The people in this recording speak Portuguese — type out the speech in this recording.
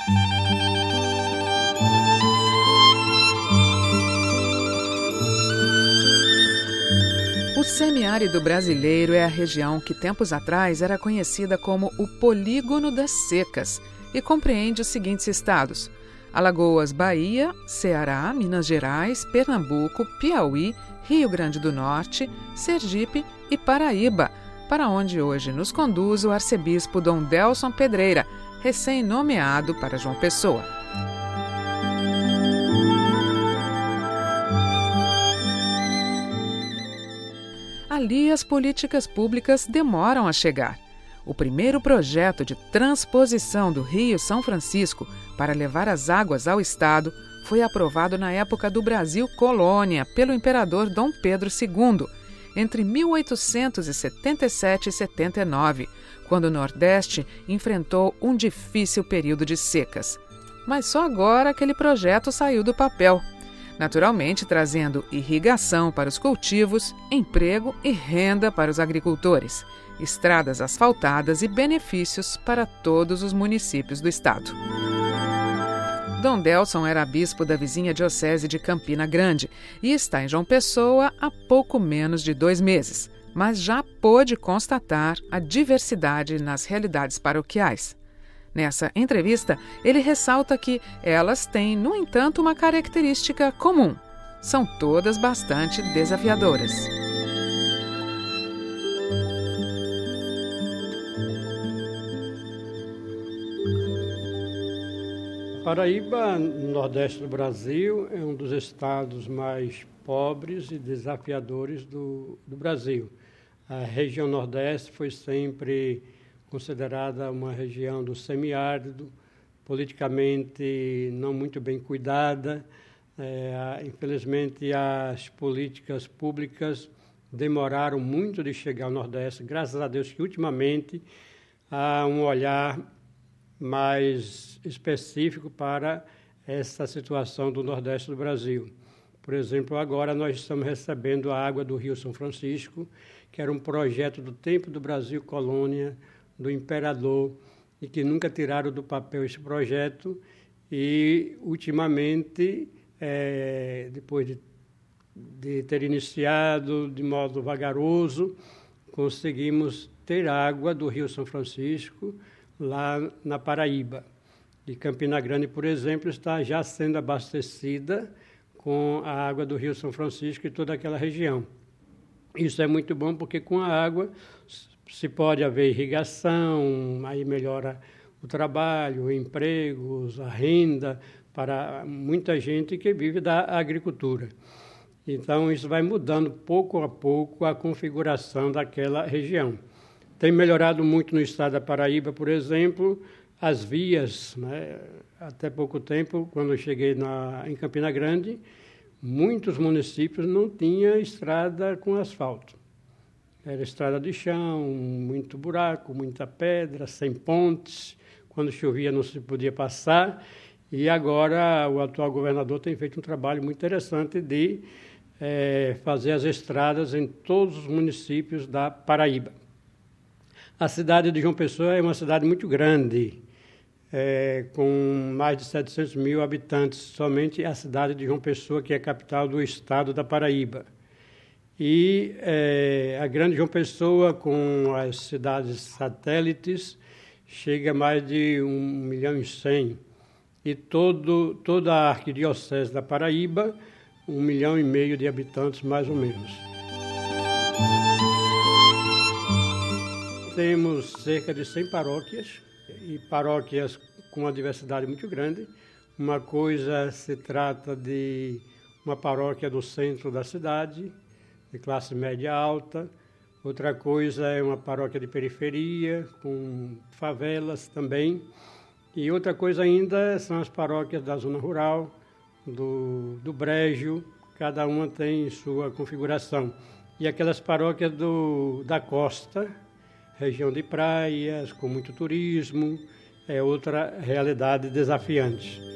O semiárido brasileiro é a região que tempos atrás era conhecida como o Polígono das Secas e compreende os seguintes estados: Alagoas, Bahia, Ceará, Minas Gerais, Pernambuco, Piauí, Rio Grande do Norte, Sergipe e Paraíba, para onde hoje nos conduz o arcebispo Dom Delson Pedreira, recém-nomeado para João Pessoa. Ali as políticas públicas demoram a chegar. O primeiro projeto de transposição do Rio São Francisco para levar as águas ao estado foi aprovado na época do Brasil Colônia pelo imperador Dom Pedro II, entre 1877 e 79, quando o Nordeste enfrentou um difícil período de secas. Mas só agora aquele projeto saiu do papel, naturalmente trazendo irrigação para os cultivos, emprego e renda para os agricultores, estradas asfaltadas e benefícios para todos os municípios do estado. Dom Delson era bispo da vizinha diocese de Campina Grande e está em João Pessoa há pouco menos de 2 meses, mas já pôde constatar a diversidade nas realidades paroquiais. Nessa entrevista, ele ressalta que elas têm, no entanto, uma característica comum. São todas bastante desafiadoras. Paraíba, no Nordeste do Brasil, é um dos estados mais pobres e desafiadores do Brasil. A região Nordeste foi sempre considerada uma região do semiárido, politicamente não muito bem cuidada. Infelizmente, as políticas públicas demoraram muito de chegar ao Nordeste. Graças a Deus que, ultimamente, há um olhar mais específico para essa situação do Nordeste do Brasil. Por exemplo, agora nós estamos recebendo a água do Rio São Francisco, que era um projeto do tempo do Brasil Colônia, do imperador, e que nunca tiraram do papel esse projeto, e ultimamente, depois de ter iniciado de modo vagaroso, conseguimos ter água do Rio São Francisco lá na Paraíba. E Campina Grande, por exemplo, está já sendo abastecida com a água do Rio São Francisco e toda aquela região. Isso é muito bom porque com a água se pode haver irrigação, aí melhora o trabalho, empregos, a renda para muita gente que vive da agricultura. Então, isso vai mudando pouco a pouco a configuração daquela região. Tem melhorado muito no estado da Paraíba, por exemplo, as vias, né? Até pouco tempo, quando eu cheguei em Campina Grande, muitos municípios não tinham estrada com asfalto. Era estrada de chão, muito buraco, muita pedra, sem pontes. Quando chovia não se podia passar. E agora o atual governador tem feito um trabalho muito interessante de fazer as estradas em todos os municípios da Paraíba. A cidade de João Pessoa é uma cidade muito grande, com mais de 700 mil habitantes, somente a cidade de João Pessoa, que é a capital do estado da Paraíba. E a grande João Pessoa, com as cidades satélites, chega a mais de 1.100.000. E toda a arquidiocese da Paraíba, 1,5 milhão de habitantes, mais ou menos. Temos cerca de 100 paróquias, e paróquias com uma diversidade muito grande. Uma coisa se trata de uma paróquia do centro da cidade, de classe média alta. Outra coisa é uma paróquia de periferia, com favelas também. E outra coisa ainda são as paróquias da zona rural, do Brejo, cada uma tem sua configuração. E aquelas paróquias da costa, região de praias, com muito turismo, é outra realidade desafiante.